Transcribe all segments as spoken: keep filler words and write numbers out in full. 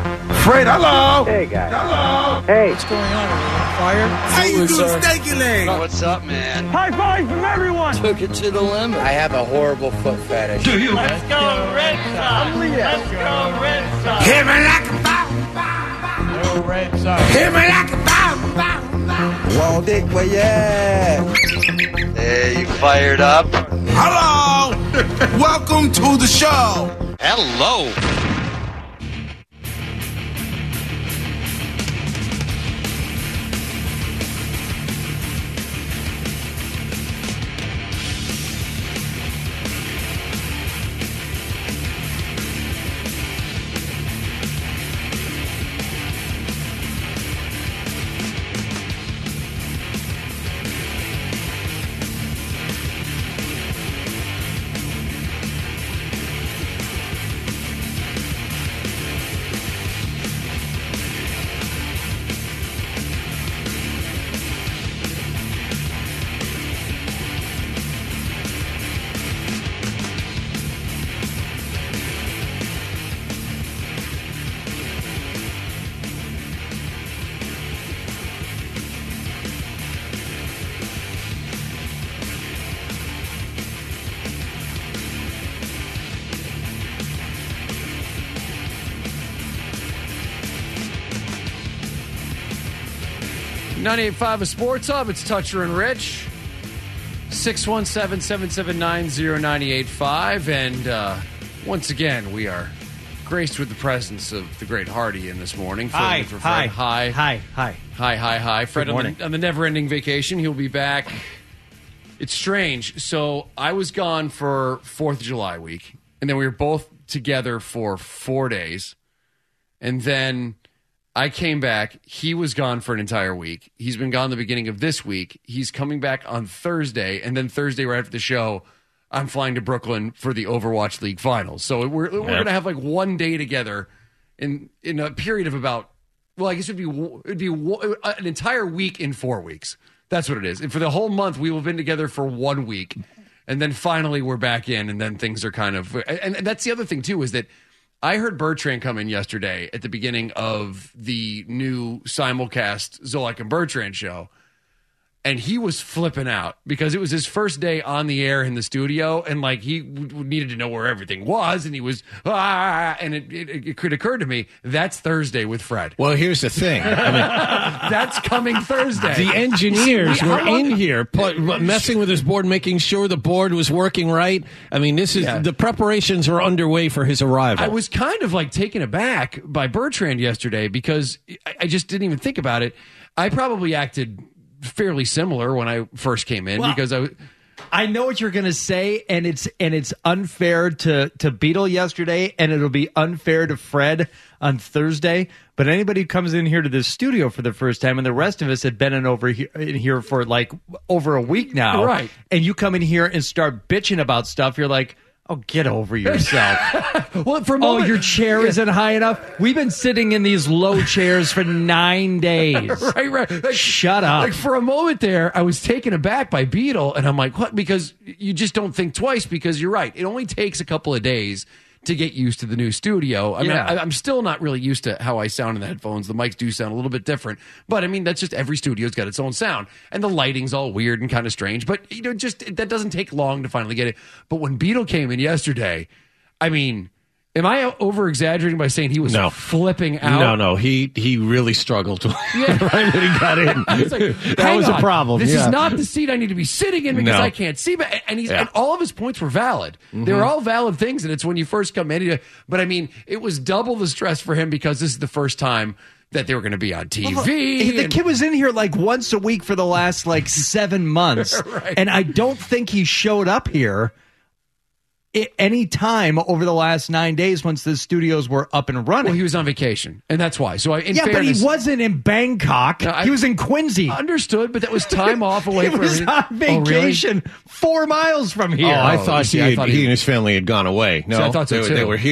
Fred, hello. Hey, guys. Hello. Hey. What's going on? Are you on fire? How you Was, doing, uh, stanky leg? What's up, man? High five from everyone. Took it to the limit. I have a horrible foot fetish. Do you? Let's go, Red Sox. Let's go, Red Sox. Hit me like a bomb. Go Red Sox. Hit me like a bomb. bomb, bomb. Wall Dick, where you at? Hey, you fired up? Hello. Welcome to the show. Hello. ninety-eight point five of Sports Hub. It's Toucher and Rich. six one seven, seven seven nine, zero nine eight five. And uh, once again, we are graced with the presence of the great Hardy in this morning. Hi, for hi, Fred. Hi. hi, hi. Hi, hi, hi. Fred Good on morning. the, on the never-ending vacation. He'll be back. It's strange. So I was gone for fourth of July week, and then we were both together for four days. And then I came back. He was gone for an entire week. He's been gone the beginning of this week. He's coming back on Thursday, and then Thursday right after the show, I'm flying to Brooklyn for the Overwatch League finals. So we're we're going to have like one day together in in a period of about, well, I guess it'd be it'd be an entire week in four weeks. That's what it is. And for the whole month, we will have been together for one week, and then finally we're back in, and then things are kind of. And that's the other thing too, is that I heard Bertrand come in yesterday at the beginning of the new simulcast Zolak and Bertrand show, and he was flipping out because it was his first day on the air in the studio, and like he w- needed to know where everything was, and he was ah, and it, it, it could occur to me that's Thursday with Fred. Well, here's the thing. I mean, That's coming Thursday. the engineers How were long- in here put, messing with his board, making sure the board was working right. I mean, this is Yeah. the preparations are underway for his arrival. I was kind of like taken aback by Bertrand yesterday because I, I just didn't even think about it. I probably acted fairly similar when I first came in Well, because I. I know what you're going to say, and it's and it's unfair to to Beetle yesterday, and it'll be unfair to Fred on Thursday. But anybody who comes in here to this studio for the first time, and the rest of us had been in over here, in here for like over a week now, Right. And you come in here and start bitching about stuff, you're like, oh, get over yourself. Well, for a Oh, moment, your chair isn't high enough? We've been sitting in these low chairs for nine days. right, right. Like, Shut up. Like for a moment there, I was taken aback by Beetle, and I'm like, what? Because you just don't think twice. Because you're right, it only takes a couple of days to get used to the new studio. I mean, Yeah. I, I'm still not really used to how I sound in the headphones. The mics do sound a little bit different, but I mean, that's just every studio's got its own sound, and the lighting's all weird and kind of strange. But you know, just that doesn't take long to finally get it. But when Beetle came in yesterday, I mean, am I over exaggerating by saying he was No. flipping out? no, no, he he really struggled to Yeah. right when he got in. I was like, that hang was on. a problem. This yeah. is not the seat I need to be sitting in because No. I can't see. But and he's Yeah. and all of his points were valid. They were all valid things, and it's when you first come in. But I mean, it was double the stress for him because this is the first time that they were going to be on T V. Well, the and- kid was in here like once a week for the last like seven months. Right. And I don't think he showed up here at any time over the last nine days once the studios were up and running. well, he was on vacation, and that's why. So, I, in yeah, fairness, but he wasn't in Bangkok. No, I- he was in Quincy. understood, but that was time off away He from was everything. on Oh, really? vacation four miles from here. Oh, I Oh, thought, see, he, I had- thought he he- and his family had gone away. No, See, I thought so they, were- too. they were here.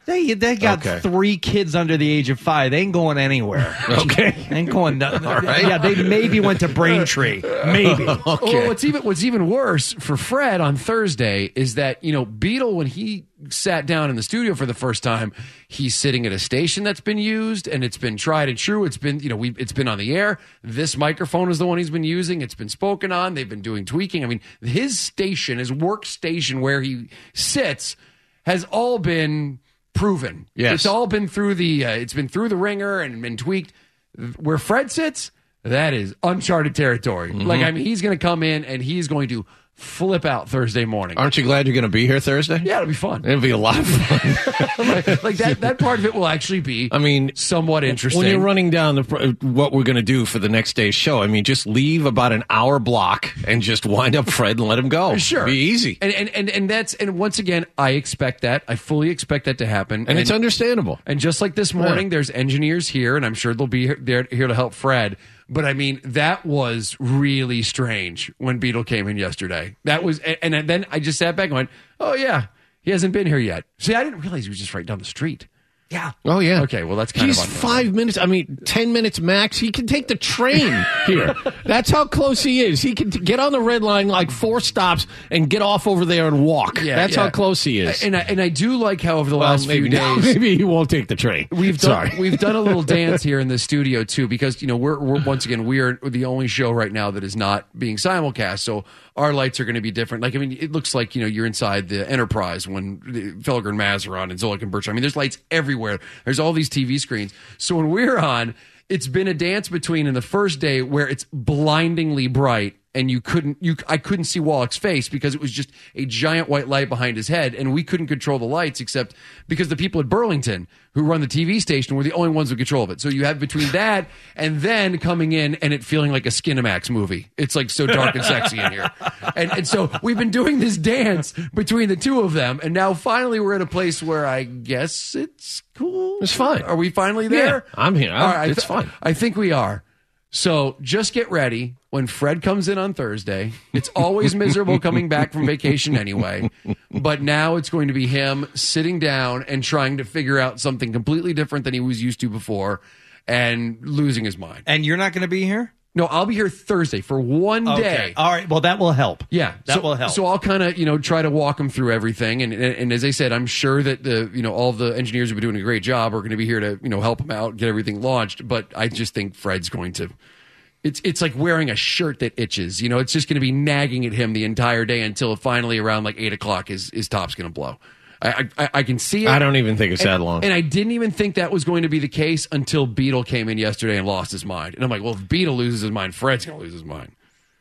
They they got Okay. three kids under the age of five. They ain't going anywhere. Okay. They ain't going. No, right. Yeah, they maybe went to Braintree. Maybe. Well, what's even what's even worse for Fred on Thursday is that, you know, Beetle, when he sat down in the studio for the first time, he's sitting at a station that's been used and it's been tried and true. It's been, you know, we it's been on the air. This microphone is the one he's been using. It's been spoken on. They've been doing tweaking. I mean, his station, his workstation where he sits, has all been proven. Yes. It's all been through the uh, it's been through the ringer and been tweaked. Where Fred sits, that is uncharted territory. Mm-hmm. Like, I mean, he's going to come in and he's going to flip out Thursday morning. Aren't you glad you're going to be here Thursday? Yeah, it'll be fun. It'll be a lot of fun. like, like that that part of it will actually be I mean, somewhat interesting. When you're running down the pr- what we're going to do for the next day's show, I mean, just leave about an hour block and just wind up Fred and let him go. Sure. Be easy. And, and and and that's and once again, I expect that. I fully expect that to happen. And, it's understandable. And just like this morning, Yeah. there's engineers here, and I'm sure they'll be here, there here to help Fred. But I mean, that was really strange when Beetle came in yesterday. That was, and, and then I just sat back and went, "Oh yeah, he hasn't been here yet." See, I didn't realize he was just right down the street. Yeah. Oh, yeah. Okay, well, that's kind He's of unknown. five minutes, I mean, ten minutes max. He can take the train here. That's how close he is. He can t- get on the red line like four stops and get off over there and walk. Yeah, That's yeah. how close he is. And I, and I do like how over the well, last maybe, few days. maybe he won't take the train. We've done Sorry. we've done a little dance here in the studio too, because you know we're, we're once again we are the only show right now that is not being simulcast, so our lights are going to be different. Like, I mean, it looks like, you know, you're inside the Enterprise when the Felger and Maz are on and Zolik and Birch. I mean, there's lights everywhere. There's all these T V screens. So when we're on, it's been a dance between in the first day where it's blindingly bright and you couldn't you I couldn't see Wallach's face because it was just a giant white light behind his head, and we couldn't control the lights except because the people at Burlington who run the T V station were the only ones with control of it. So you have between that and then coming in and it feeling like a Skinamax movie. It's like so dark and sexy in here. And and so we've been doing this dance between the two of them, and now finally we're at a place where I guess it's cool. It's fine. Are we finally there? Yeah, I'm here. I'm- All right, I it's th- fine. I think we are. So just get ready when Fred comes in on Thursday. It's always miserable coming back from vacation anyway. But now it's going to be him sitting down and trying to figure out something completely different than he was used to before and losing his mind. And you're not going to be here? No, I'll be here Thursday for one day. All right. Well, that will help. Yeah, That so, will help. So I'll kind of, you know, try to walk him through everything, and, and and as I said, I'm sure that the, you know, all the engineers who've been doing a great job are going to be here to, you know, help him out, get everything launched. But I just think Fred's going to. It's it's like wearing a shirt that itches. You know, it's just going to be nagging at him the entire day until finally around like eight o'clock his his top's going to blow. I, I I can see it. I don't even think it's and, that long. And I didn't even think that was going to be the case until Beetle came in yesterday and lost his mind. And I'm like, well, if Beetle loses his mind, Fred's going to lose his mind.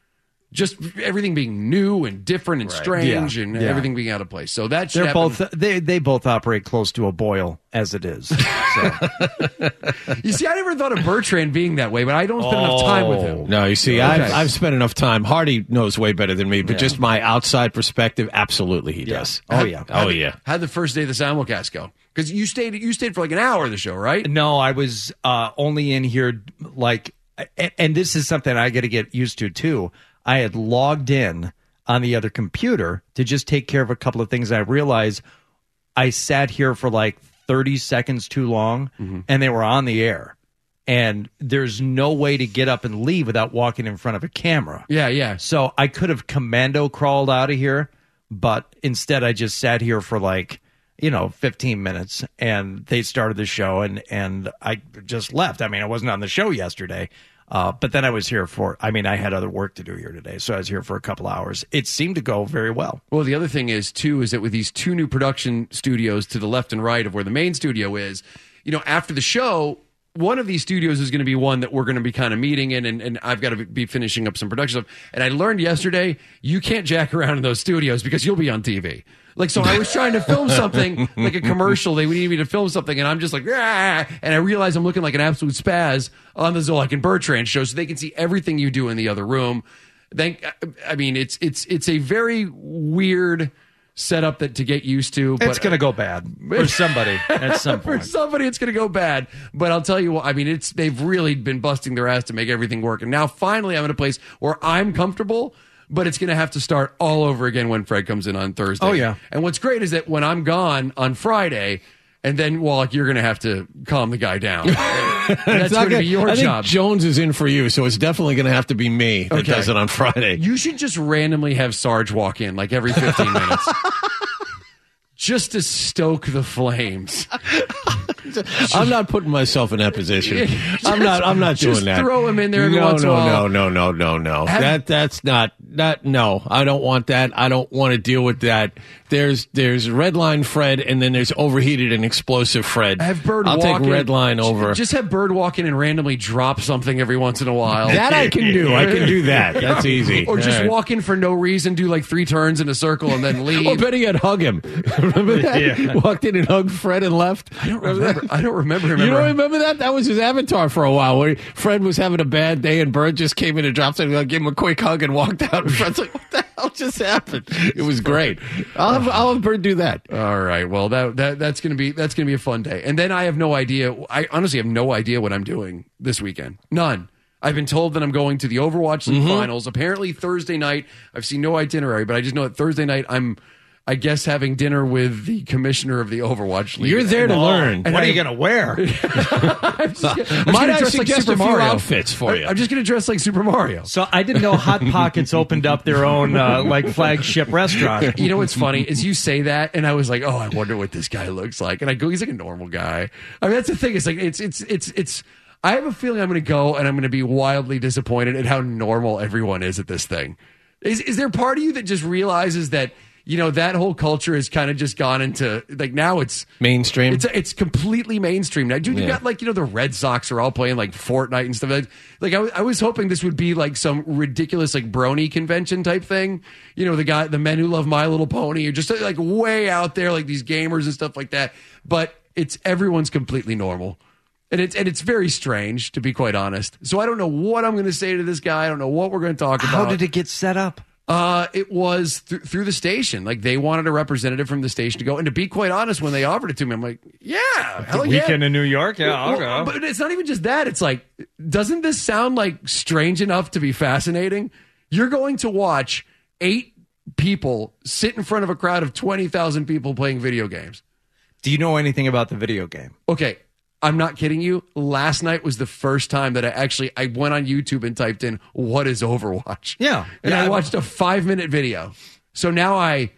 Just everything being new and different and strange, Yeah. and Yeah. everything being out of place. So that should They're happen. both they they both operate close to a boil as it is. So. You see, I never thought of Bertrand being that way, but I don't spend enough time with him. No, you see, Okay. I've, I've spent enough time. Hardy knows way better than me, but Yeah. just my outside perspective, absolutely he does. Oh yeah. Oh, yeah. How'd the first day of the simulcast go? Because you stayed you stayed for like an hour of the show, right? No, I was uh, only in here like, and, and this is something I got to get used to too. I had logged in on the other computer to just take care of a couple of things. I realized I sat here for like thirty seconds too long, Mm-hmm. and they were on the air. And there's no way to get up and leave without walking in front of a camera. Yeah, yeah. So I could have commando crawled out of here, but instead I just sat here for like, you know, fifteen minutes, and they started the show, and, and I just left. I mean, I wasn't on the show yesterday, uh, but then I was here for, I mean, I had other work to do here today, so I was here for a couple hours. It seemed to go very well. Well, the other thing is, too, is that with these two new production studios to the left and right of where the main studio is, you know, after the show, one of these studios is going to be one that we're going to be kind of meeting in, and, and I've got to be finishing up some production stuff. And I learned yesterday, you can't jack around in those studios because you'll be on T V. Like, so I was trying to film something, like a commercial. They needed me to film something, and I'm just like, ah, and I realize I'm looking like an absolute spaz on the Zolak and Bertrand show, so they can see everything you do in the other room. Thank, I mean, it's it's it's a very weird setup that to get used to. But It's going to go bad for somebody at some for point. somebody, it's going to go bad. But I'll tell you what, I mean, it's they've really been busting their ass to make everything work. And now finally I'm in a place where I'm comfortable, but it's going to have to start all over again when Fred comes in on Thursday. Oh, yeah. And what's great is that when I'm gone on Friday, And then, well, like, you're going to have to calm the guy down. That's It's not going to be your I think job. Jones is in for you, so it's definitely going to have to be me that Okay. does it on Friday. You should just randomly have Sarge walk in like every fifteen minutes. Just to stoke the flames. I'm not putting myself in that position. I'm not. I'm not Just doing that. throw him in there every no, once in no, a while. No, no, no, no, no. Have- that that's not that. No, I don't want that. I don't want to deal with that. There's there's Redline Fred, and then there's overheated and explosive Fred. Have Bird I'll walk take in. Redline over. Just have Bird walk in and randomly drop something every once in a while. that I can do. I can do that. That's easy. Or just All right. walk in for no reason, do like three turns in a circle, and then leave. Or better yet, hug him. Remember that? Yeah. Walked in and hugged Fred and left. I don't remember. I don't remember. remember. You don't remember that? That was his avatar for a while. Where Fred was having a bad day, and Bird just came in and dropped something, like, gave him a quick hug, and walked out. And Fred's like, "What the hell just happened?" It was great. I'll have, I'll have Bird do that. All right. Well, that that that's gonna be that's gonna be a fun day. And then I have no idea. I honestly have no idea what I'm doing this weekend. None. I've been told that I'm going to the Overwatch League Mm-hmm. finals. Apparently Thursday night. I've seen no itinerary, but I just know that Thursday night I'm, I guess, having dinner with the commissioner of the Overwatch League. You're there And- to learn. And What I- are you going to wear? I'm just gonna- I'm Might gonna I dress like suggest Super a few Mario. outfits for you? I'm just going to dress like Super Mario. So I didn't know Hot Pockets opened up their own uh, like flagship restaurant. You know what's funny is you say that, and I was like, oh, I wonder what this guy looks like. And I go, he's like a normal guy. I mean, that's the thing. It's like it's it's it's it's. I have a feeling I'm going to go, and I'm going to be wildly disappointed at how normal everyone is at this thing. Is is there part of you that just realizes that, you know, that whole culture has kind of just gone into, like, now it's Mainstream. It's it's completely mainstream now, dude. You Yeah. got, like, you know, the Red Sox are all playing like Fortnite and stuff. Like, like I, w- I was hoping this would be like some ridiculous like brony convention type thing. You know, the guy, the men who love My Little Pony, are just like way out there, like these gamers and stuff like that. But it's everyone's completely normal. And it's and it's very strange, to be quite honest. So I don't know what I'm going to say to this guy. I don't know what we're going to talk about. How did it get set up? Uh, it was th- through the station. Like, they wanted a representative from the station to go. And to be quite honest, when they offered it to me, I'm like, yeah, hell yeah. Weekend in New York? Yeah, I'll Well, go. But it's not even just that. It's like, doesn't this sound like strange enough to be fascinating? You're going to watch eight people sit in front of a crowd of twenty thousand people playing video games. Do you know anything about the video game? Okay, I'm not kidding you. Last night was the first time that I actually I went on YouTube and typed in what is Overwatch. Yeah. And Yeah, I I- watched a five minute video. So now I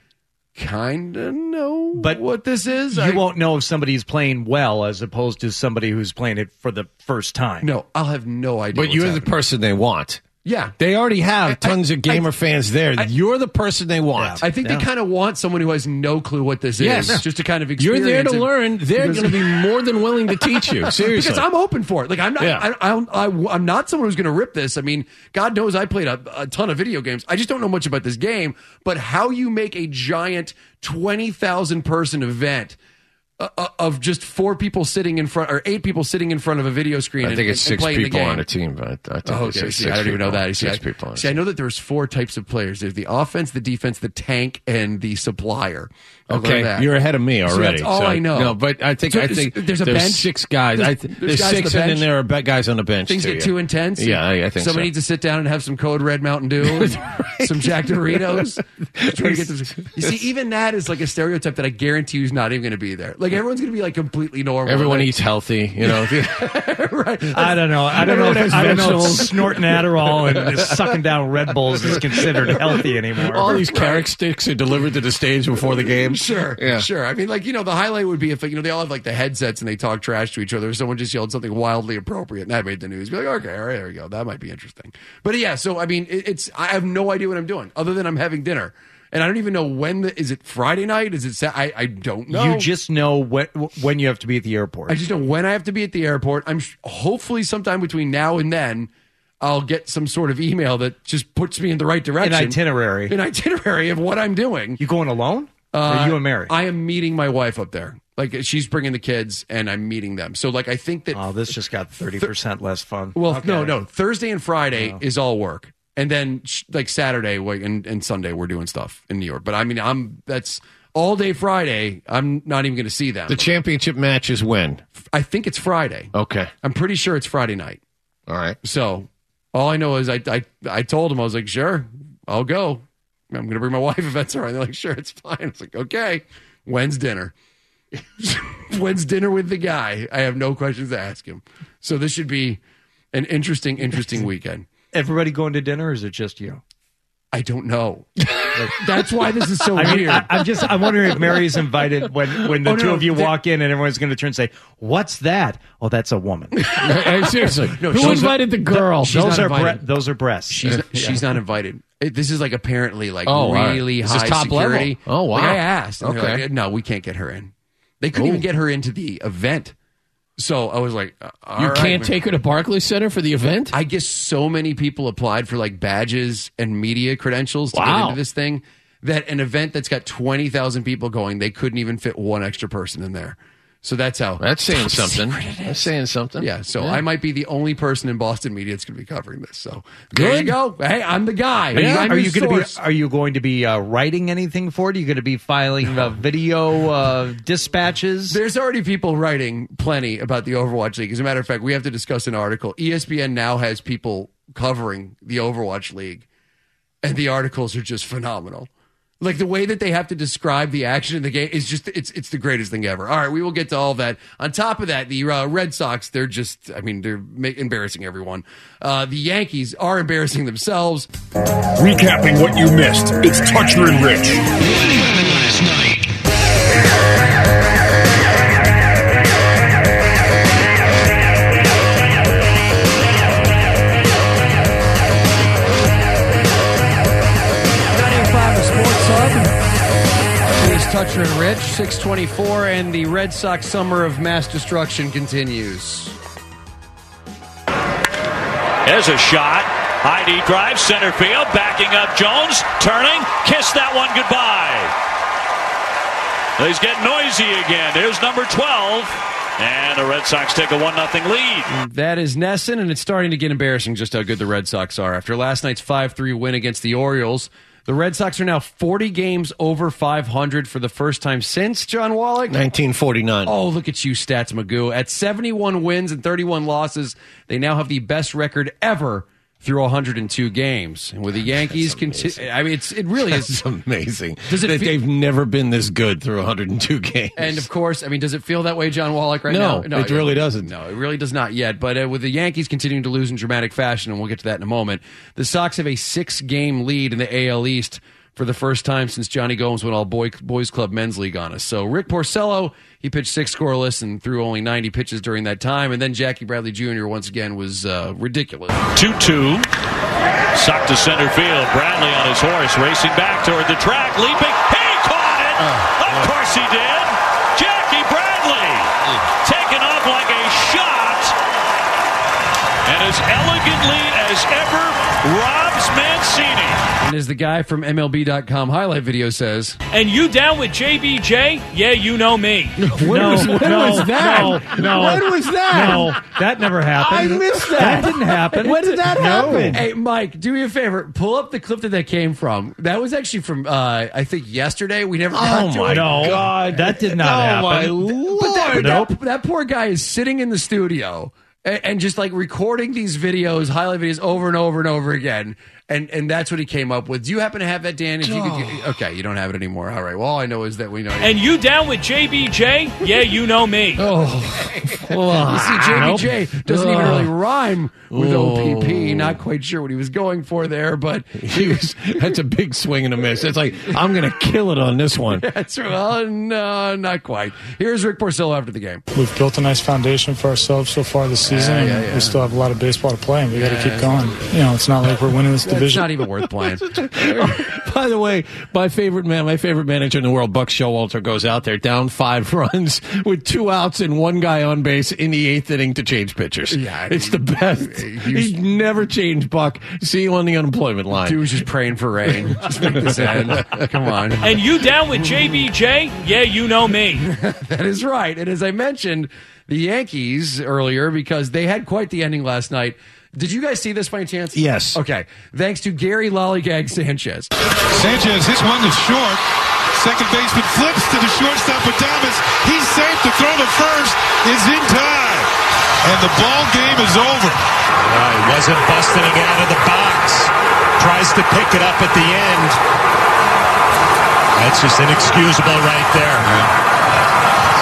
kind of know But what this is. You I, won't know if somebody's playing well as opposed to somebody who's playing it for the first time. No, I'll have no idea. But what's you're the happening. person they want. Yeah. They already have tons of gamer fans there. You're the person they want. I think they Yeah. kind of want someone who has no clue what this Yes. is, just to kind of You're experience there to it. learn. They're Because- going to be more than willing to teach you. Seriously. Because I'm open for it. Like, I'm not. Yeah. I, I, I, I'm not someone who's going to rip this. I mean, God knows I played a, a ton of video games. I just don't know much about this game. But how you make a giant twenty thousand person event uh, of just four people sitting in front, or eight people sitting in front of a video screen. I and, think it's and six playing the people game. on a team. But I think Oh, it's okay. six See, I don't even know people. that. See, Six I, people on a see, I team. know that there's four types of players. There's the offense, the defense, the tank, and the supplier. I learned Okay, that. you're ahead of me So already. that's all So- I know. No, but I think So I is- think there's a bench? six guys. There's- I th- there's there's guys on six, the and then bench? there are be- guys on the bench. Things too, get yeah. too intense. Yeah, I, I think Somebody so. needs to sit down and have some Code Red Mountain Dew, some Jack Doritos. Try to get them- You see, even that is like a stereotype that I guarantee you is not even going to be there. Like, everyone's going to be like completely normal. Everyone Like, eats healthy, you know. right. I don't know. I don't know. Everyone If, has I don't know if vegetables. snorting Adderall and sucking down Red Bulls is considered healthy anymore. All these carrot sticks are delivered to the stage before the game. Sure, Yeah. sure. I mean, like, you know, the highlight would be if, you know, they all have like the headsets and they talk trash to each other. Someone just yelled something wildly appropriate and that made the news. Be like, okay, all right, there we go. That might be interesting. But yeah, so I mean, it, it's I have no idea what I'm doing other than I'm having dinner, and I don't even know when. The, is it Friday night? Is it? Sa- I I don't know. You just know when, when you have to be at the airport. I just know when I have to be at the airport. I'm sh- hopefully sometime between now and then, I'll get some sort of email that just puts me in the right direction. An itinerary. An itinerary of what I'm doing. You going alone? or you and Mary? I am meeting my wife up there. Like, she's bringing the kids, and I'm meeting them. So, like, I think that. Oh, this just got thirty percent less fun. Well, Okay. no, no. Thursday and Friday is all work, and then sh- like Saturday like, and, and Sunday we're doing stuff in New York. But I mean, I'm that's all day Friday. I'm not even going to see them. The championship match is when? I think it's Friday. Okay. I'm pretty sure it's Friday night. All right. So all I know is I I, I told them, I was like, sure, I'll go. I'm going to bring my wife if that's all right. They're like, sure, it's fine. It's like, okay. When's dinner? When's dinner with the guy? I have no questions to ask him. So this should be an interesting, interesting weekend. Everybody going to dinner, or is it just you? I don't know. That's why this is so I mean, weird. I, I'm just I'm wondering if Mary's invited when when the Oh, no, two no, of you they- walk in and everyone's going to turn and say, "What's that?" Oh, that's a woman. Hey, seriously, No, who she's- invited the girl? she's those not are bre- invited. those are breasts. She's not, she's not invited. It- this is like apparently like Oh, all right. really Is this high top security. level? Oh, wow. Like I asked. And they're Okay. like, no, we can't get her in. They couldn't Oh. even get her into the event. So I was like, uh, all You right, can't man. take her to Barclays Center for the event? I guess so many people applied for like badges and media credentials to get Wow. into this thing that an event that's got twenty thousand people going, they couldn't even fit one extra person in there. So that's how. That's saying top something. secret it is. That's saying something. Yeah, so Yeah. I might be the only person in Boston media that's going to be covering this. So there you Good. go. Hey, I'm the guy. Are you, I'm are the you going to be source. Are you going to be uh, writing anything for it? Are you going to be filing uh, video uh, dispatches? There's already people writing plenty about the Overwatch League. As a matter of fact, we have to discuss an article. E S P N now has people covering the Overwatch League, and the articles are just phenomenal. Like the way that they have to describe the action in the game is just, it's it's the greatest thing ever. All right, we will get to all that. On top of that, the uh, Red Sox, they're just, I mean, they're ma- embarrassing everyone. Uh, the Yankees are embarrassing themselves. Recapping what you missed, it's Toucher and Rich. Last night. ninety-five The Sports Hub. Here's Toucher and Rich, six twenty-four, and the Red Sox summer of mass destruction continues. There's a shot. I D drive, center field, backing up Jones, turning, kiss that one goodbye. He's getting noisy again. Here's number twelve. And the Red Sox take a one nothing lead. That is Nesson, and it's starting to get embarrassing just how good the Red Sox are. After last night's five three win against the Orioles, the Red Sox are now forty games over five hundred for the first time since, John Wallach. nineteen forty-nine. Oh, look at you, Stats Magoo. At seventy-one wins and thirty-one losses, they now have the best record ever through one hundred two games. And with the Yankees, conti- I mean, it's, it really is. It's amazing Does it that fe- they've never been this good through one hundred two games. And of course, I mean, does it feel that way, John Wallach, right No, now? it really doesn't. No, it really does not yet. But uh, with the Yankees continuing to lose in dramatic fashion, and we'll get to that in a moment, the Sox have a six-game lead in the A L East for the first time since Johnny Gomes went all boy, Boys Club Men's League on us. So Rick Porcello, he pitched six scoreless and threw only ninety pitches during that time. And then Jackie Bradley Junior once again was uh, ridiculous. two two. Sock to center field. Bradley on his horse, racing back toward the track, leaping. He caught it! Of course he did. Jackie Bradley taken off like a shot. And as elegantly as ever, Robs Mancini. And as the guy from M L B dot com highlight video says, And you down with J B J? Yeah, you know me. when no, was, when no, was that? no, no. When was that? No, that never happened. I missed that. That didn't happen. When did that No. happen? hey, Mike, do me a favor. Pull up the clip that that came from. That was actually from, uh, I think, yesterday. We never got Oh to my it. No, God. that did not Oh, happen. my Lord. But, that, but Nope. that, that poor guy is sitting in the studio and, and just like recording these videos, highlight videos over and over and over again. And and that's what he came up with. Do you happen to have that, Dan? If you could, okay, you don't have it anymore. All right. Well, all I know is that we know. And you down with J B J? Yeah, you know me. you see, J B J doesn't even really rhyme with O P P. Not quite sure what he was going for there, but He was, that's a big swing and a miss. It's like, I'm going to kill it on this one. that's well, no, not quite. Here's Rick Porcello after the game. We've built a nice foundation for ourselves so far this season, Yeah, yeah, and yeah. we still have a lot of baseball to play, and we got to keep going. You know, it's not like we're winning this It's division. not even worth playing. By the way, my favorite man, my favorite manager in the world, Buck Showalter, goes out there down five runs with two outs and one guy on base in the eighth inning to change pitchers. Yeah, it's he- the best. he was- He's never changed, Buck. See you on the unemployment line. Dude was just praying for rain. Just make this end. Come on. And you down with J B J? Yeah, you know me. That is right. And as I mentioned, the Yankees earlier, because they had quite the ending last night. Did you guys see this by any chance? Yes. Okay. Thanks to Gary Lollygag Sanchez. Sanchez, this one is short. Second baseman flips to the shortstop with Thomas. He's safe to throw to first. Is in time. And the ball game is over. Uh, he wasn't busting it out of the box. Tries to pick it up at the end. That's just inexcusable right there.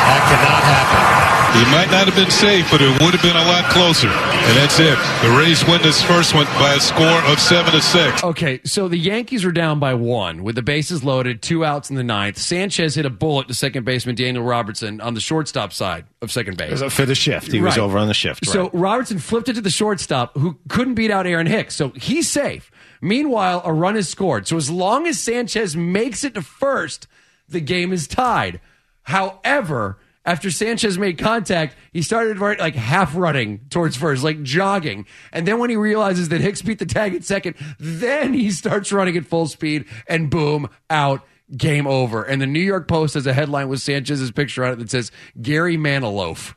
That cannot happen. He might not have been safe, but it would have been a lot closer. And that's it. The Rays win this first one by a score of seven to six. Okay, so the Yankees are down by one with the bases loaded, two outs in the ninth. Sanchez hit a bullet to second baseman Daniel Robertson on the shortstop side of second base. For the shift. He was Right. over on the shift. So right. Robertson flipped it to the shortstop, who couldn't beat out Aaron Hicks. So he's safe. Meanwhile, a run is scored. So as long as Sanchez makes it to first, the game is tied. However, after Sanchez made contact, he started like half running towards first, like jogging. And then when he realizes that Hicks beat the tag at second, then he starts running at full speed and boom, out, game over. And the New York Post has a headline with Sanchez's picture on it that says, Gary Maniloaf.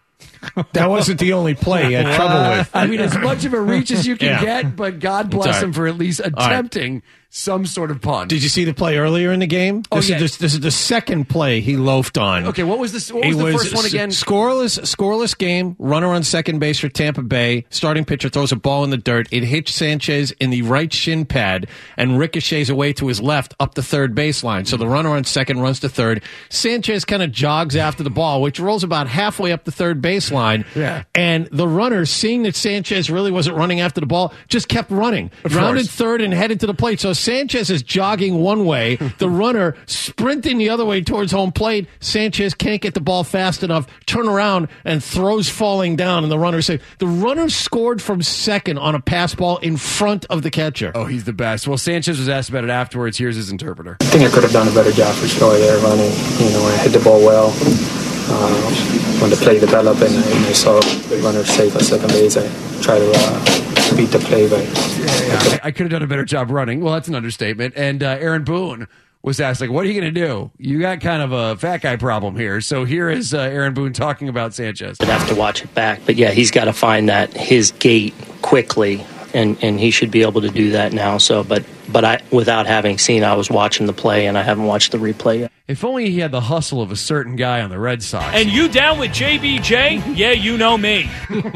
That wasn't the only play he had trouble with. I mean, as much of a reach as you can Yeah. get, but God bless It's all right. him for at least attempting some sort of pun. Did you see the play earlier in the game? Oh, this, yeah. is, this, this is the second play he loafed on. Okay, what was this? What was It the was first one again? s- Scoreless, scoreless game. Runner on second base for Tampa Bay. Starting pitcher throws a ball in the dirt. It hits Sanchez in the right shin pad and ricochets away to his left up the third baseline. So the runner on second runs to third. Sanchez kind of jogs after the ball, which rolls about halfway up the third baseline. Yeah. And the runner, seeing that Sanchez really wasn't running after the ball, just kept running. Of Rounded course. third and headed to the plate. So Sanchez is jogging one way, the runner sprinting the other way towards home plate. Sanchez can't get the ball fast enough, turn around and throws falling down, and the runner safe. The runner scored from second on a pass ball in front of the catcher. Oh, he's the best. Well, Sanchez was asked about it afterwards. Here's his interpreter. I think I could have done a better job for sure there running. You know, I hit the ball well. Uh, when the play developed and, and I saw the runner safe at second base, I tried to uh, beat the play, but I, I could have done a better job running. Well, that's an understatement. And uh, Aaron Boone was asked, like, what are you going to do? You got kind of a fat guy problem here. So here is uh, Aaron Boone talking about Sanchez. I'd have to watch it back. But, yeah, he's got to find that his gait quickly, and, and he should be able to do that now. So, But but I, without having seen, I was watching the play, and I haven't watched the replay yet. If only he had the hustle of a certain guy on the Red Sox. And you down with J B J? Yeah, you know me.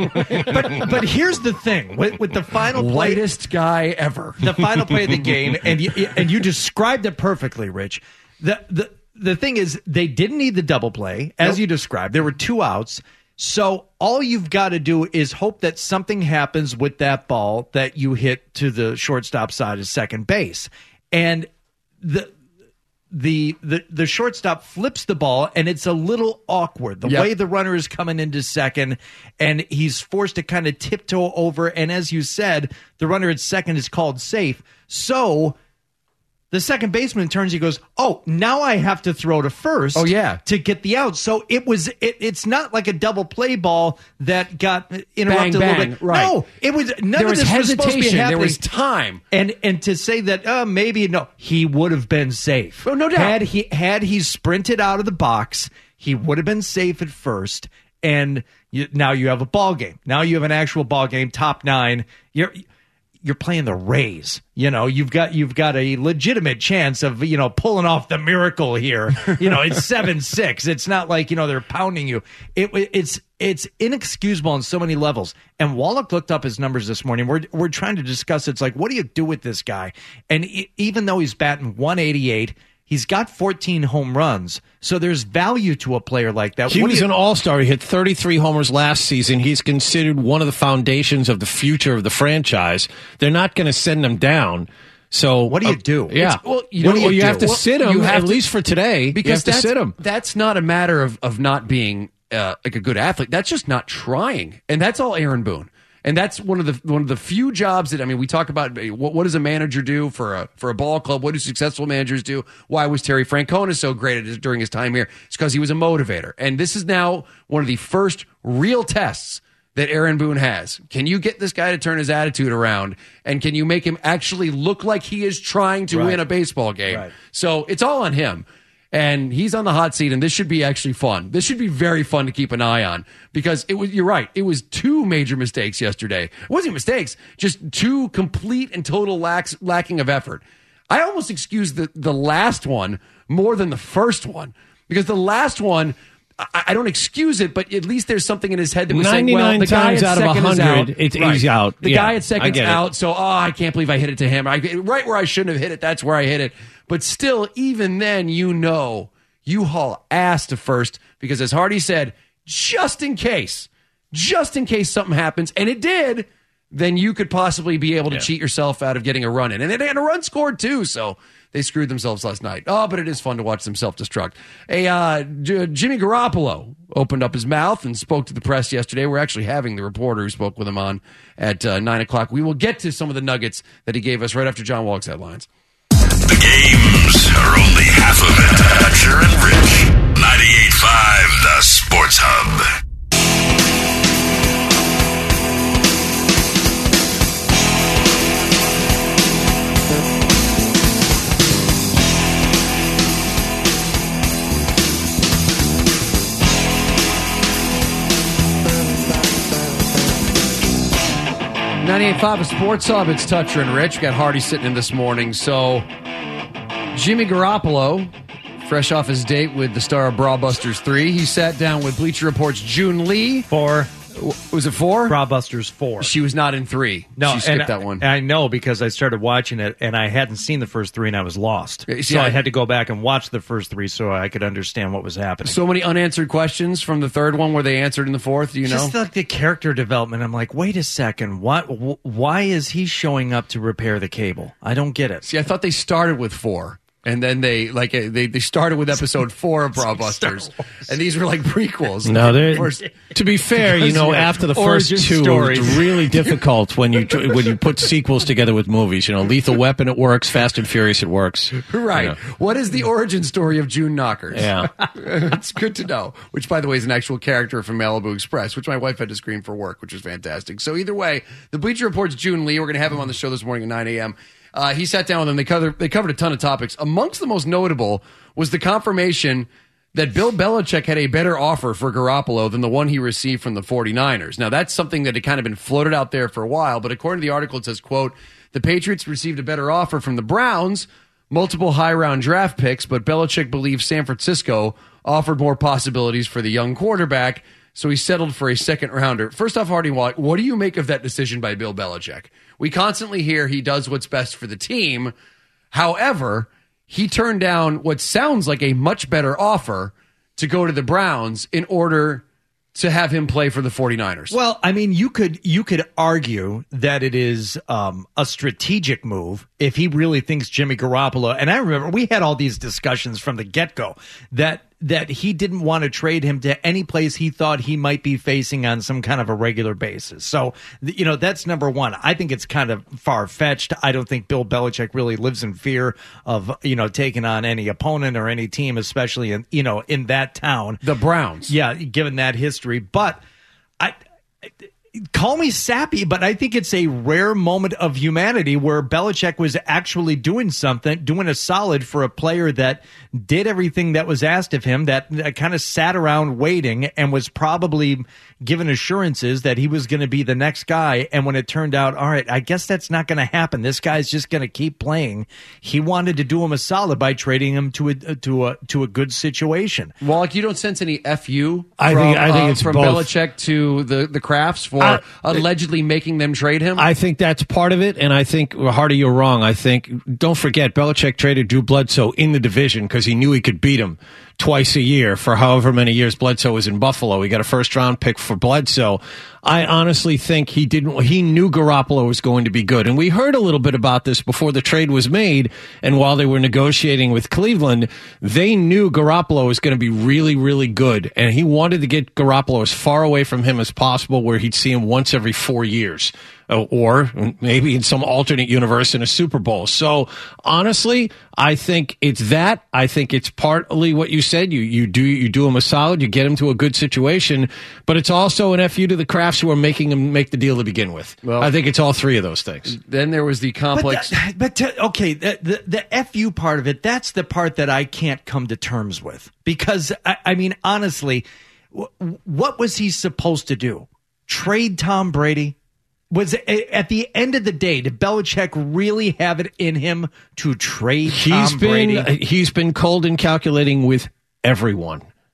but but here's the thing with, with the final play, Whitest guy ever. the final play of the game, and you, and you described it perfectly, Rich. The the the thing is, they didn't need the double play, as Nope. you described. There were two outs. So all you've got to do is hope that something happens with that ball that you hit to the shortstop side of second base. And the the the the shortstop flips the ball, and it's a little awkward. The Yep. way the runner is coming into second, and he's forced to kind of tiptoe over. And as you said, the runner at second is called safe. So the second baseman turns, he goes, oh, now I have to throw to first. Oh, yeah. To get the out. So it was, it, it's not like a double play ball that got interrupted Bang, a little bang, bit. right. No, it was, none There of was this was supposed to be hesitation. happening. There was time. And, and to say that, uh, maybe, no, he would have been safe. Oh, no doubt. Had he, had he sprinted out of the box, he would have been safe at first. And you, now you have a ball game. Now you have an actual ball game, top nine. You're, you're playing the Rays. You know, you've got you've got a legitimate chance of, you know, pulling off the miracle here. You know, it's seven six. It's not like, you know, they're pounding you. It, it's it's inexcusable on so many levels. And Wallach looked up his numbers this morning. We're we're trying to discuss. It's like, what do you do with this guy? And e- even though he's batting one eighty-eight, he's got fourteen home runs. So there's value to a player like that. He What do was you- an all-star. He hit thirty-three homers last season. He's considered one of the foundations of the future of the franchise. They're not going to send him down. So What do you uh, do? Yeah. It's- well, you Well, know what you, you have do? to Well, sit him you have at to- least for today. Because you have to that's, sit him. that's not a matter of, of not being uh, like a good athlete. That's just not trying. And that's all Aaron Boone. And that's one of the one of the few jobs that, I mean, we talk about what, what does a manager do for a for a ball club? What do successful managers do? Why was Terry Francona so great at it during his time here? It's because he was a motivator. And this is now one of the first real tests that Aaron Boone has. Can you get this guy to turn his attitude around? And can you make him actually look like he is trying to Right. win a baseball game? Right. So it's all on him. And he's on the hot seat, and this should be actually fun. This should be very fun to keep an eye on because it was. You're right. It was two major mistakes yesterday. It wasn't mistakes, just two complete and total lacks, lacking of effort. I almost excuse the the last one more than the first one because the last one, I, I don't excuse it, but at least there's something in his head that was saying, well, ninety-nine the guy times at out of second is one hundred, out. it's Right. he's out. The Yeah, guy at I second's get it. out. So, oh, I can't believe I hit it to him. I, right where I shouldn't have hit it, that's where I hit it. But still, even then, you know, you haul ass to first because as Hardy said, just in case, just in case something happens, and it did, then you could possibly be able to Yeah. cheat yourself out of getting a run in. And they had a run scored too, so they screwed themselves last night. Oh, but it is fun to watch them self-destruct. Hey, uh, J- Jimmy Garoppolo opened up his mouth and spoke to the press yesterday. We're actually having the reporter who spoke with him on at uh, nine o'clock. We will get to some of the nuggets that he gave us right after John Wallach's headlines. The games are only half of it. Dutcher and Rich. ninety-eight point five, the Sports Hub. ninety-eight point five, a Sports Hub. It's Toucher and Rich. We got Hardy sitting in this morning. So, Jimmy Garoppolo, fresh off his date with the star of Brawlbusters three, he sat down with Bleacher Report's June Lee. Four. Was it four? Brawlbusters four. She was not in three. No, she skipped and that one. I, I know because I started watching it and I hadn't seen the first three and I was lost. Yeah, see, so I, I- had to go back and watch the first three so I could understand what was happening. So many unanswered questions from the third one where they answered in the fourth. Do you know? Just like the character development. I'm like, wait a second. What? wh- Why is he showing up to repair the cable? I don't get it. See, I thought they started with four. And then they like uh, they they started with episode four of Brawlbusters, and these were like prequels. No, they're, First- to be fair, you know, after the first Origin two, stories. it's really difficult when you when you put sequels together with movies. You know, Lethal Weapon, it works. Fast and Furious, it works. Right. You know. What is the origin story of June Knockers? Yeah. It's good to know. Which, by the way, is an actual character from Malibu Express, which my wife had to screen for work, which was fantastic. So either way, the Bleacher Report's June Lee. We're going to have him on the show this morning at nine a.m. Uh, he sat down with them. They covered, they covered a ton of topics. Amongst the most notable was the confirmation that Bill Belichick had a better offer for Garoppolo than the one he received from the 49ers. Now, that's something that had kind of been floated out there for a while, but according to the article, it says, quote, the Patriots received a better offer from the Browns, multiple high-round draft picks, but Belichick believes San Francisco offered more possibilities for the young quarterback, so he settled for a second-rounder. First off, Hardy, what do you make of that decision by Bill Belichick? We constantly hear he does what's best for the team. However, he turned down what sounds like a much better offer to go to the Browns in order to have him play for the 49ers. Well, I mean, you could you could argue that it is um, a strategic move if he really thinks Jimmy Garoppolo. And I remember we had all these discussions from the get-go that that he didn't want to trade him to any place he thought he might be facing on some kind of a regular basis. So, th- you know, that's number one. I think it's kind of far-fetched. I don't think Bill Belichick really lives in fear of, you know, taking on any opponent or any team, especially in, you know, in that town. The Browns. Yeah, given that history. But I... Call me sappy, but I think it's a rare moment of humanity where Belichick was actually doing something, doing a solid for a player that did everything that was asked of him, that, that kind of sat around waiting and was probably given assurances that he was going to be the next guy. And when it turned out, all right, I guess that's not going to happen. This guy's just going to keep playing. He wanted to do him a solid by trading him to a to a to a good situation. Wallach, you don't sense any F U I from, think- I think uh, it's from both. Belichick to the, the Crafts for I- allegedly making them trade him? I think that's part of it, and I think, Hardy, you're wrong. I think, don't forget, Belichick traded Drew Bledsoe in the division because he knew he could beat him twice a year for however many years Bledsoe was in Buffalo. He got a first-round pick for Bledsoe. I honestly think he didn't. He knew Garoppolo was going to be good, and we heard a little bit about this before the trade was made. And while they were negotiating with Cleveland, they knew Garoppolo was going to be really, really good, and he wanted to get Garoppolo as far away from him as possible, where he'd see him once every four years. Or maybe in some alternate universe in a Super Bowl. So honestly, I think it's that. I think it's partly what you said. You you do you do him a solid. You get him to a good situation. But it's also an F U to the Crafts who are making him make the deal to begin with. Well, I think it's all three of those things. Then there was the complex. But, the, but to, okay, the, the the F U part of it, that's the part that I can't come to terms with. Because, I, I mean, honestly, w- what was he supposed to do? Trade Tom Brady? Was at the end of the day, did Belichick really have it in him to trade He's Tom been Brady? he's been cold and calculating with everyone.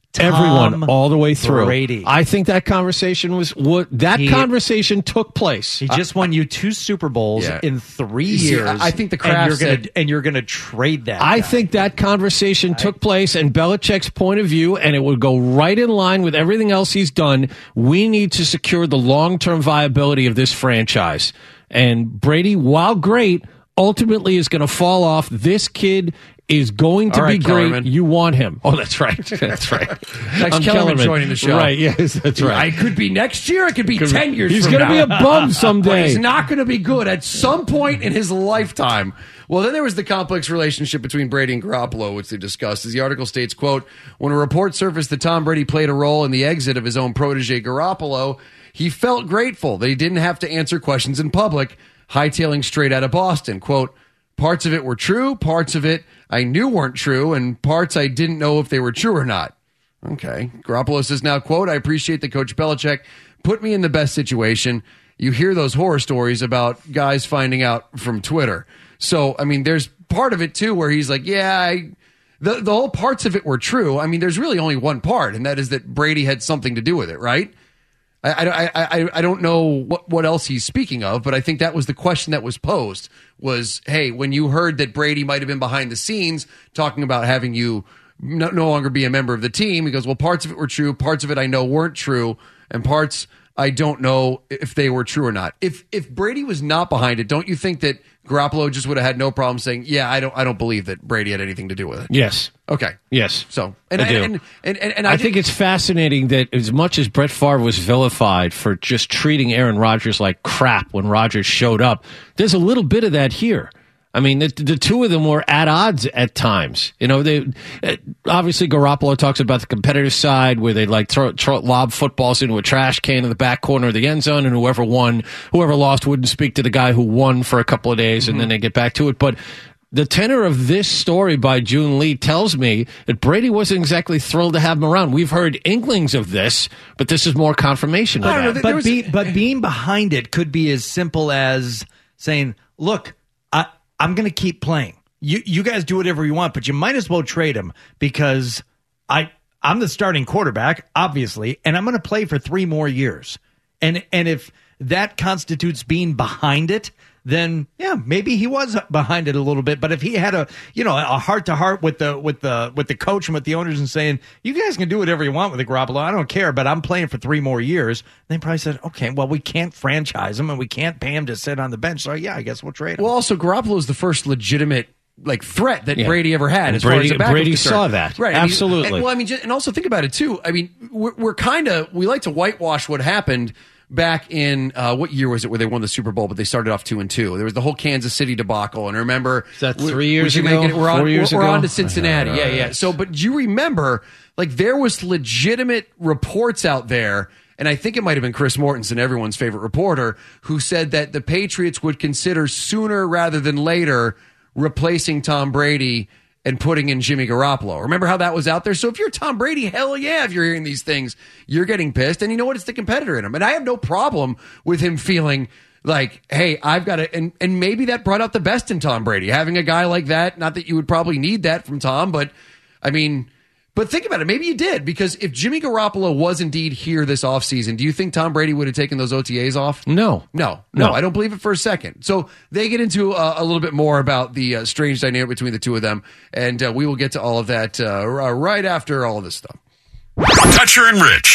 Tom Everyone, all the way through. Brady. I think that conversation was what that He- conversation took place. He just won you two Super Bowls Yeah. in three You see, years. I- I think the and Kraft you're gonna said- and you're gonna trade that. I guy. think that conversation took place and Belichick's point of view, and it would go right in line with everything else he's done. We need to secure the long-term viability of this franchise. And Brady, while great, ultimately is going to fall off. This kid is going to All be right, great. Kellerman. You want him. Oh, that's right. That's right. Next I'm Kellerman joining the show. Right, yes, that's right. I could be next year. It could be Could be- ten years He's from gonna now. be a bum someday. But he's not going to be good at some point in his lifetime. Well, then there was the complex relationship between Brady and Garoppolo, which they discussed. As the article states, quote, when a report surfaced that Tom Brady played a role in the exit of his own protege Garoppolo, he felt grateful that he didn't have to answer questions in public, hightailing straight out of Boston. Quote, parts of it were true, parts of it I knew weren't true, and parts I didn't know if they were true or not. Okay. Garoppolo says now, quote, I appreciate that Coach Belichick put me in the best situation. You hear those horror stories about guys finding out from Twitter. So, I mean, there's part of it, too, where he's like, yeah, I, the, the whole parts of it were true. I mean, there's really only one part, and that is that Brady had something to do with it, right? I, I, I, I don't know what, what else he's speaking of, but I think that was the question that was posed was, hey, when you heard that Brady might have been behind the scenes talking about having you no, no longer be a member of the team, he goes, well, parts of it were true, parts of it I know weren't true, and parts I don't know if they were true or not. If if Brady was not behind it, don't you think that Garoppolo just would have had no problem saying, yeah, I don't I don't believe that Brady had anything to do with it? Yes. Okay. Yes. So, and I do. and, and, and, and I, I, think it's fascinating that as much as Brett Favre was vilified for just treating Aaron Rodgers like crap when Rodgers showed up, there's a little bit of that here. I mean, the, the two of them were at odds at times. You know, they obviously Garoppolo talks about the competitive side where they like throw, throw lob footballs into a trash can in the back corner of the end zone, and whoever won, whoever lost wouldn't speak to the guy who won for a couple of days, mm-hmm. and then they get back to it. But the tenor of this story by June Lee tells me that Brady wasn't exactly thrilled to have him around. We've heard inklings of this, but this is more confirmation of that. But, be, but being behind it could be as simple as saying, look, I, I'm going to keep playing. You you guys do whatever you want, but you might as well trade him because I, I'm the starting quarterback, obviously, and I'm going to play for three more years. And And if that constitutes being behind it, then yeah, maybe he was behind it a little bit. But if he had a you know a heart to heart with the with the with the coach and with the owners and saying, you guys can do whatever you want with the Garoppolo, I don't care, but I'm playing for three more years, they probably said, okay, well, we can't franchise him and we can't pay him to sit on the bench, so yeah, I guess we'll trade him. Well, also Garoppolo is the first legitimate like threat that Yeah. Brady ever had. And As Brady- far as a backup Brady concerned. saw that. right? I mean, Absolutely. and, well, I mean, just, and also think about it too. I mean, we're, we're kind of we like to whitewash what happened back in uh, what year was it where they won the Super Bowl, but they started off two and two. There was the whole Kansas City debacle, and remember Is that we- three we years should ago? make it- we're on, Four years we're, we're ago? on to Cincinnati. I know, Yeah, right. yeah. So, but do you remember, like, there was legitimate reports out there, and I think it might have been Chris Mortensen, everyone's favorite reporter, who said that the Patriots would consider sooner rather than later replacing Tom Brady and putting in Jimmy Garoppolo. Remember how that was out there? So if you're Tom Brady, hell yeah, if you're hearing these things, you're getting pissed. And you know what? It's the competitor in him. And I have no problem with him feeling like, hey, I've got to, and, and maybe that brought out the best in Tom Brady. Having a guy like that, not that you would probably need that from Tom, but I mean, but think about it. Maybe you did, because if Jimmy Garoppolo was indeed here this offseason, do you think Tom Brady would have taken those O T As off? No. No, no, No. I don't believe it for a second. So they get into uh, a little bit more about the uh, strange dynamic between the two of them, and uh, we will get to all of that uh, r- right after all of this stuff. Toucher and Rich.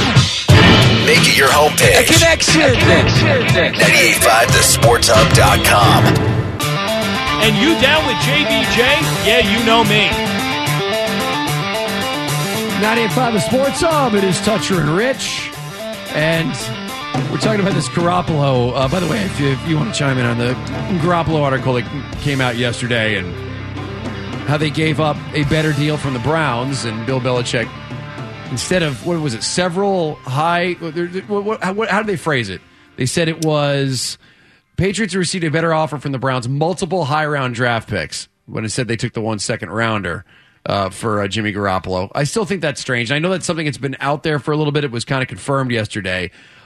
Make it your homepage. A connection. ninety-eight point five the sports hub dot com. And you down with J B J? Yeah, you know me. ninety-eight point five The Sports Hub. It is Toucher and Rich. And we're talking about this Garoppolo. Uh, by the way, if you, if you want to chime in on the Garoppolo article that came out yesterday and how they gave up a better deal from the Browns, and Bill Belichick, instead of, what was it, several high, what, what, how, how did they phrase it? They said it was Patriots received a better offer from the Browns, multiple high-round draft picks, when instead they took the one second-rounder. Uh, for uh, Jimmy Garoppolo. I still think that's strange. I know that's something that's been out there for a little bit. It was kind of confirmed yesterday.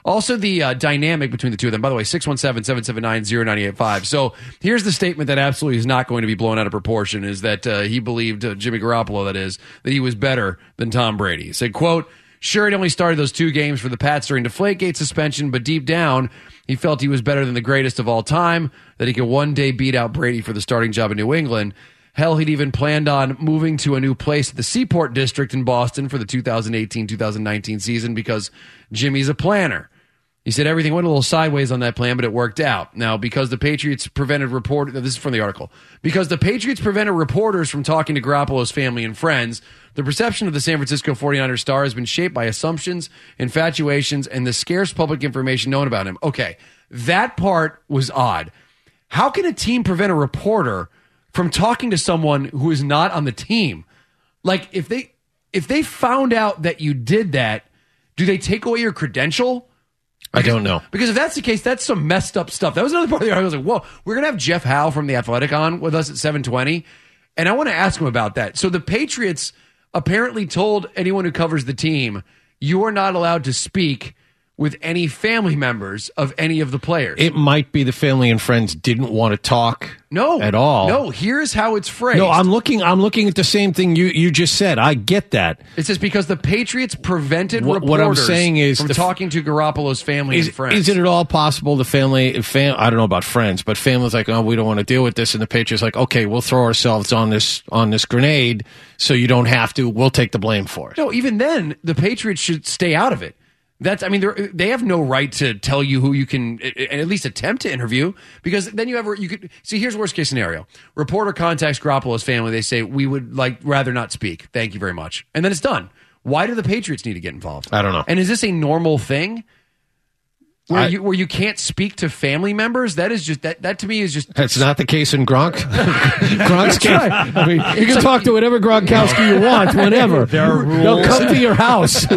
Also, the uh, dynamic between the two of them. By the way, six one seven, seven seven nine, zero nine eight five. So here's the statement that absolutely is not going to be blown out of proportion, is that uh, he believed, uh, Jimmy Garoppolo, that is, that he was better than Tom Brady. He said, quote, sure, he'd only started those two games for the Pats during Deflategate suspension, but deep down, he felt he was better than the greatest of all time, that he could one day beat out Brady for the starting job in New England. Hell, he'd even planned on moving to a new place at the Seaport District in Boston for the two thousand eighteen two thousand nineteen season because Jimmy's a planner. He said everything went a little sideways on that plan, but it worked out. Now, because the Patriots prevented report, this is from the article, because the Patriots prevented reporters from talking to Garoppolo's family and friends, the perception of the San Francisco forty-niners star has been shaped by assumptions, infatuations, and the scarce public information known about him. Okay, that part was odd. How can a team prevent a reporter from talking to someone who is not on the team? Like, if they if they found out that you did that, do they take away your credential? I don't know. Because if that's the case, that's some messed up stuff. That was another part of the article. I was like, whoa, we're going to have Jeff Howe from The Athletic on with us at seven twenty. And I want to ask him about that. So the Patriots apparently told anyone who covers the team, you are not allowed to speak with any family members of any of the players. It might be the family and friends didn't want to talk no, at all. No, here's how it's phrased. No, I'm looking I'm looking at the same thing you, you just said. I get that. It says because the Patriots prevented what, reporters what I'm saying is from the, talking to Garoppolo's family is, and friends. Is it at all possible the family, fam, I don't know about friends, but family's like, oh, we don't want to deal with this, and the Patriots like, okay, we'll throw ourselves on this on this grenade so you don't have to. We'll take the blame for it. No, even then, the Patriots should stay out of it. That's, I mean, they have no right to tell you who you can at least attempt to interview, because then you ever, you could see, here's worst case scenario. Reporter contacts Garoppolo's family. They say, we would like rather not speak. Thank you very much. And then it's done. Why do the Patriots need to get involved? I don't know. And is this a normal thing? Where I, you where you can't speak to family members? That is just that that to me is just that's not the case in Gronk. Gronk's right. I mean, you can talk to whatever Gronkowski you want whenever. There are rules. They'll come to your house.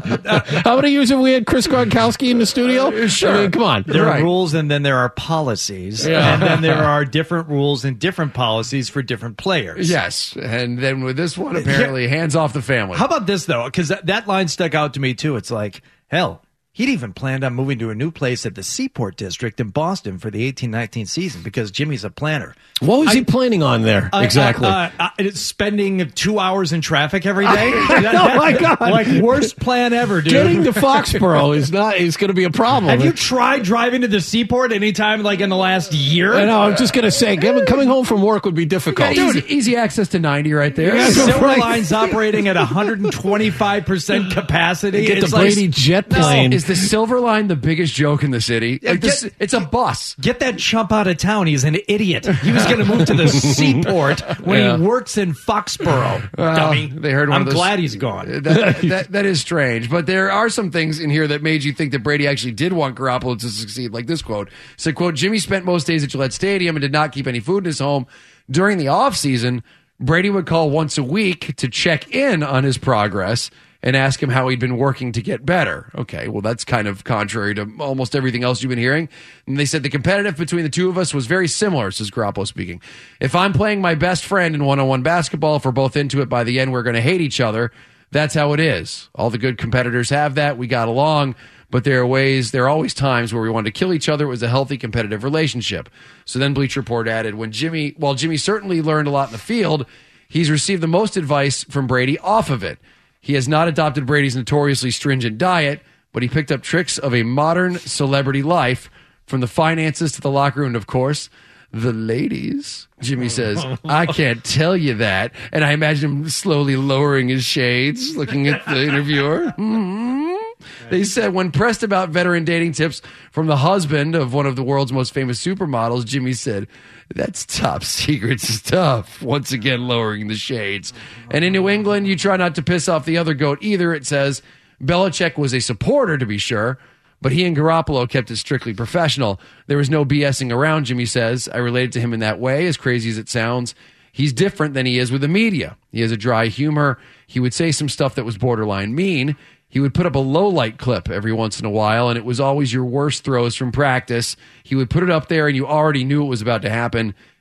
How many years have we had Chris Gronkowski in the studio? Sure. I mean, come on. There right. are rules, and then there are policies, yeah. and then there are different rules and different policies for different players. Yes, and then with this one, apparently, hands off the family. How about this though? Because that, that line stuck out to me too. It's like, hell, he'd even planned on moving to a new place at the Seaport District in Boston for the eighteen nineteen season because Jimmy's a planner. What was I, he planning on there? Uh, exactly. Uh, uh, uh, spending two hours in traffic every day? that, oh, my God. Like, worst plan ever, dude. Getting to Foxborough is not is going to be a problem. Have you tried driving to the Seaport anytime, like, in the last year? I know, I'm just going to say, coming home from work would be difficult. Dude, easy, easy access to ninety right there. Yeah, Silver right. Line's operating at one hundred twenty-five percent capacity. Get it's the like, Brady jet plane. No, is the Silver Line the biggest joke in the city? Yeah, like get, this, it's a bus. Get that chump out of town. He's an idiot. He was going to move to the Seaport when yeah. he works in Foxborough. Well, dummy. They heard one I'm of those, glad he's gone. That, that, that is strange. But there are some things in here that made you think that Brady actually did want Garoppolo to succeed. Like this quote. It said, quote, Jimmy spent most days at Gillette Stadium and did not keep any food in his home. During the offseason, Brady would call once a week to check in on his progress and ask him how he'd been working to get better. Okay, well, that's kind of contrary to almost everything else you've been hearing. And they said the competitive between the two of us was very similar, says Garoppolo speaking. If I'm playing my best friend in one-on-one basketball, if we're both into it, by the end we're going to hate each other. That's how it is. All the good competitors have that. We got along. But there are ways, there are always times where we wanted to kill each other. It was a healthy competitive relationship. So then Bleacher Report added, when Jimmy, while Jimmy certainly learned a lot in the field, he's received the most advice from Brady off of it. He has not adopted Brady's notoriously stringent diet, but he picked up tricks of a modern celebrity life, from the finances to the locker room, and of course, the ladies. Jimmy says, I can't tell you that. And I imagine him slowly lowering his shades, looking at the interviewer. Mm-hmm. They said when pressed about veteran dating tips from the husband of one of the world's most famous supermodels, Jimmy said, that's top secret stuff. Once again, lowering the shades. And in New England, you try not to piss off the other goat either. It says Belichick was a supporter, to be sure, but he and Garoppolo kept it strictly professional. There was no BSing around, Jimmy says. I related to him in that way, as crazy as it sounds. He's different than he is with the media. He has a dry humor. He would say some stuff that was borderline mean. He would put up a low-light clip every once in a while, and it was always your worst throws from practice. He would put it up there, and you already knew it was about to happen,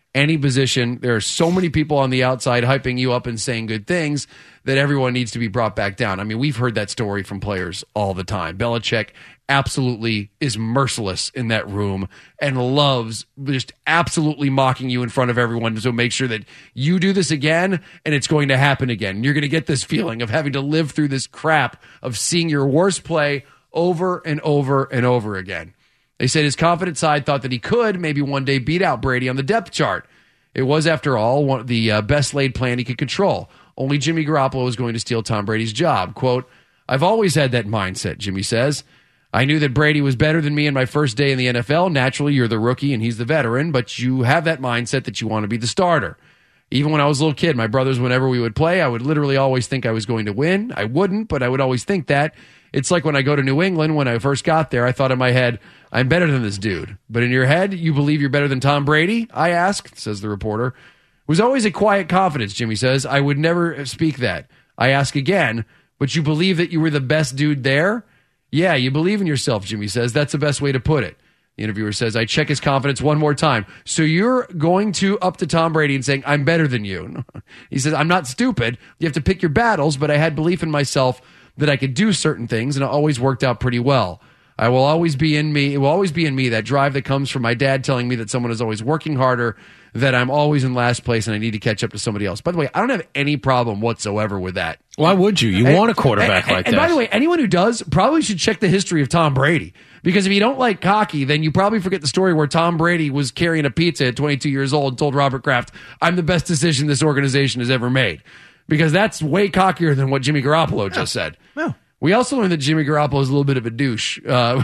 any position. There are so many people on the outside hyping you up and saying good things that everyone needs to be brought back down. I mean, we've heard that story from players all the time. Belichick absolutely is merciless in that room and loves just absolutely mocking you in front of everyone to make sure that you do this again and it's going to happen again. You're going to get this feeling of having to live through this crap of seeing your worst play over and over and over again. They said his confident side thought that he could maybe one day beat out Brady on the depth chart. It was, after all, one, the uh, best laid plan he could control. Only Jimmy Garoppolo was going to steal Tom Brady's job. Quote, I've always had that mindset, Jimmy says. I knew that Brady was better than me in my first day in the N F L. Naturally, you're the rookie and he's the veteran, but you have that mindset that you want to be the starter. Even when I was a little kid, my brothers, whenever we would play, I would literally always think I was going to win. I wouldn't, but I would always think that. It's like when I go to New England, when I first got there, I thought in my head, I'm better than this dude. But in your head, you believe you're better than Tom Brady? I ask, says the reporter. It was always a quiet confidence, Jimmy says. I would never speak that. I ask again, but you believe that you were the best dude there? Yeah, you believe in yourself, Jimmy says. That's the best way to put it. The interviewer says, I check his confidence one more time. So you're going to up to Tom Brady and saying, I'm better than you. He says, I'm not stupid. You have to pick your battles, but I had belief in myself that I could do certain things, and it always worked out pretty well. I will always be in me. It will always be in me, that drive that comes from my dad telling me that someone is always working harder, that I'm always in last place and I need to catch up to somebody else. By the way, I don't have any problem whatsoever with that. Why would you? You and, want a quarterback and, like and that. And by the way, anyone who does probably should check the history of Tom Brady. Because if you don't like cocky, then you probably forget the story where Tom Brady was carrying a pizza at twenty-two years old and told Robert Kraft, I'm the best decision this organization has ever made. Because that's way cockier than what Jimmy Garoppolo just said. No. We also learned that Jimmy Garoppolo is a little bit of a douche. Uh,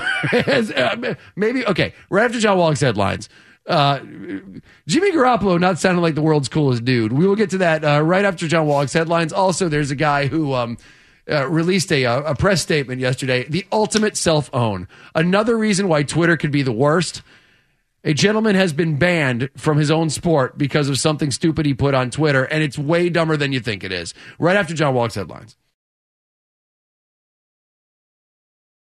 maybe, okay, right after John Wallach's headlines. Uh, Jimmy Garoppolo not sounding like the world's coolest dude. We will get to that uh, right after John Wallach's headlines. Also, there's a guy who um, uh, released a, a press statement yesterday. The ultimate self-own. Another reason why Twitter could be the worst. A gentleman has been banned from his own sport because of something stupid he put on Twitter, and it's way dumber than you think it is. Right after John Wallach's headlines.